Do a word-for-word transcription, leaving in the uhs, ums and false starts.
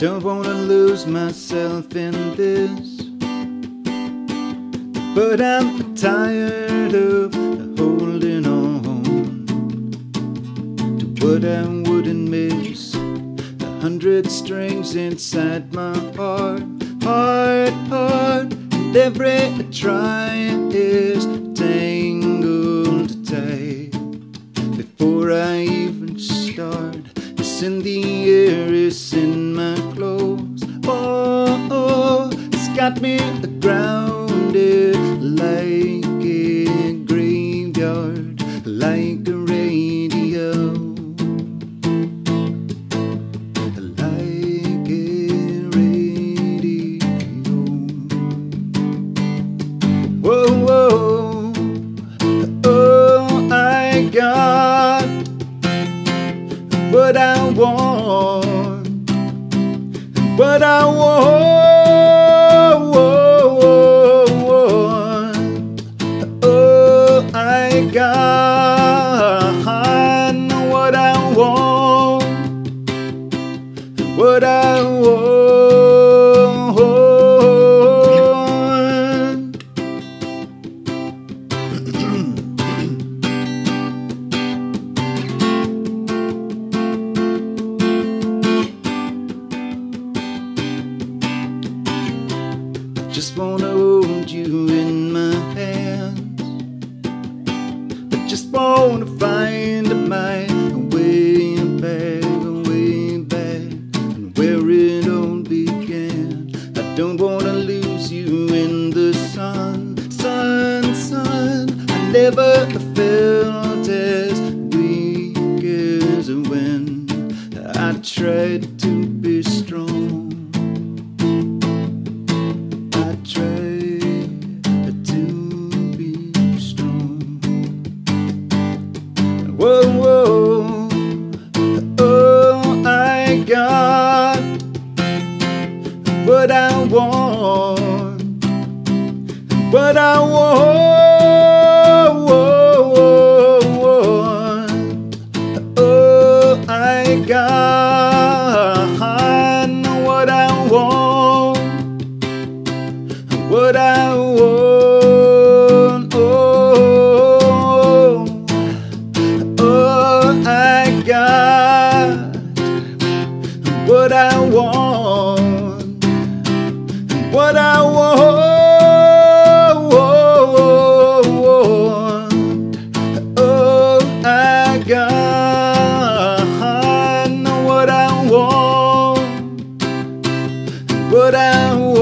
don't wanna lose myself in this, but I'm tired of holding on to what I wouldn't miss. A hundred strings inside my heart, heart, heart, and every try is tangled tight. Before I even start, it's in the air, it's in my clothes. Oh, oh, it's got me grounded like a graveyard, like a radio, like a radio. Whoa, whoa, oh, I got what I want, what I want. Oh, I got what I want, what I want. Just wanna hold you in my hands. I just wanna find my way back, way back, and where it all began. I don't wanna lose you in the sun, sun, sun. I never felt as weak as when I tried to be strong. Whoa, whoa, oh, I got what I want, what I want. Oh, I got what I want, what I want. What I want, what I want. Oh, I got what I want, what I want.